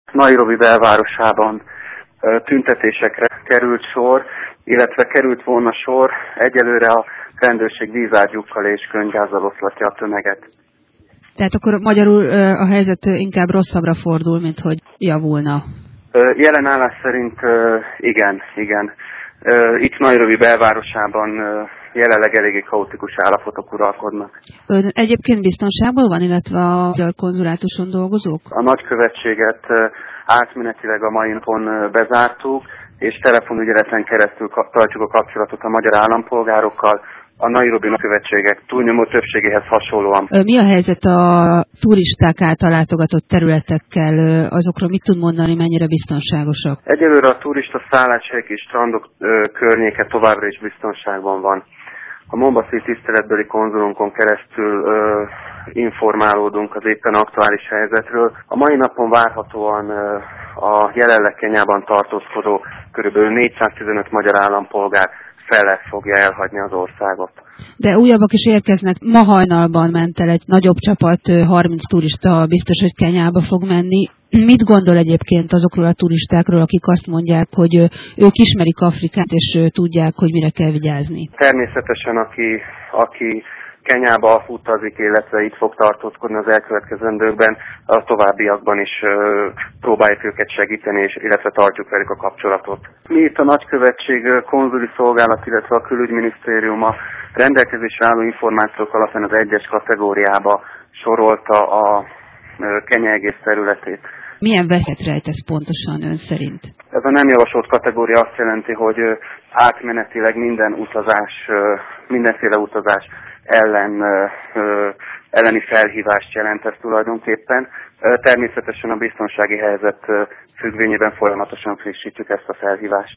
Nairobi belvárosában tüntetésekre került sor, illetve került volna sor, egyelőre a rendőrség vízágyúkkal és könyvgázzal oszlatja a tömeget. Tehát akkor magyarul a helyzet inkább rosszabbra fordul, mint hogy javulna. Jelen állás szerint igen. Itt Nairobi belvárosában jelenleg eléggé kaotikus állapotok uralkodnak. Ön egyébként biztonságból van, illetve a konzulátuson dolgozók? A nagykövetséget átmenetileg a mai napon bezártuk, és telefonügyeleten keresztül tartjuk a kapcsolatot a magyar állampolgárokkal, a Nairobi nagykövetségek túlnyomó többségéhez hasonlóan. Mi a helyzet a turisták által látogatott területekkel? Azokról mit tud mondani, mennyire biztonságosak? Egyelőre a turista szálláshelyek és strandok környéke továbbra is biztonságban van. A mombaszi tiszteletbeli konzulunkon keresztül informálódunk az éppen aktuális helyzetről. A mai napon várhatóan a jelenleg Kenyában tartózkodó kb. 415 magyar állampolgár fele fogja elhagyni az országot. De újabbak is érkeznek. Ma hajnalban ment el egy nagyobb csapat, 30 turista biztos, hogy Kenyába fog menni. Mit gondol egyébként azokról a turistákról, akik azt mondják, hogy ők ismerik Afrikát, és tudják, hogy mire kell vigyázni? Természetesen, aki Kenyába utazik, illetve itt fog tartózkodni az elkövetkezendőkben, a továbbiakban is próbáljuk őket segíteni, illetve tartjuk velük a kapcsolatot. Mi itt a nagykövetség konzuli szolgálat, illetve a külügyminisztérium a rendelkezésre álló információk alapján az 1-es kategóriába sorolta a Kenya egész területét. Milyen veszélyt rejt ez pontosan ön szerint? Ez a nem javasolt kategória azt jelenti, hogy átmenetileg mindenféle utazás elleni felhívást jelent ez tulajdonképpen. Természetesen a biztonsági helyzet függvényében folyamatosan frissítjük ezt a felhívást.